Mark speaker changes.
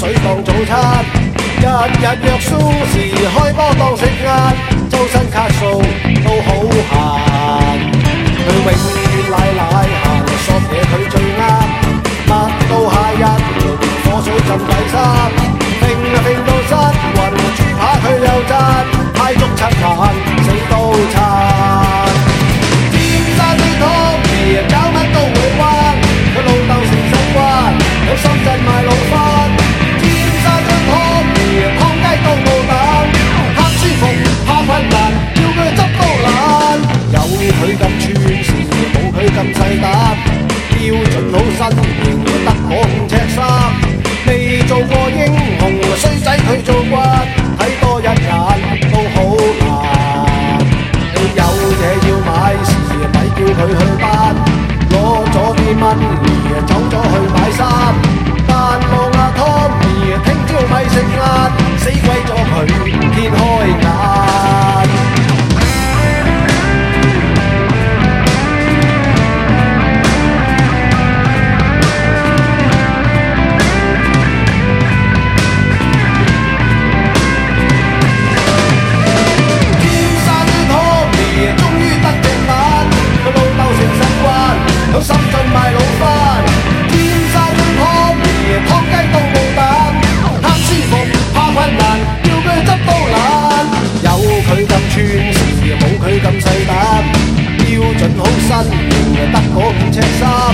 Speaker 1: 水當早餐，日日約蘇時開波當食晏，周身卡數都好閒。佢永遠奶行，索嘢佢最啱，抹到下日火水浸底衫，揈到失魂，豬扒佢又讚，派足七晚死都撐。尖沙咀湯兒搞乜都會彎，佢老豆成身關，喺深圳賣老翻。尖沙咀湯兒湯雞都冇膽，黑舒服怕困難，叫佢執都懶。有佢咁串事，冇佢咁細膽，標準好身形，得嗰5尺3，未做過英雄，衰仔佢做慣，睇多一眼都好難。有嘢要買時，咪叫佢去班，攞咗啲蚊兒走咗去買衫，但望阿湯兒聽朝咪食晏，死鬼咗佢天開眼。喺深圳賣老翻，尖沙咀湯兒湯雞都冇膽，貪舒服怕困難，叫佢執都懶。有佢咁串事，冇佢咁細膽，標準好身形，得嗰5尺3。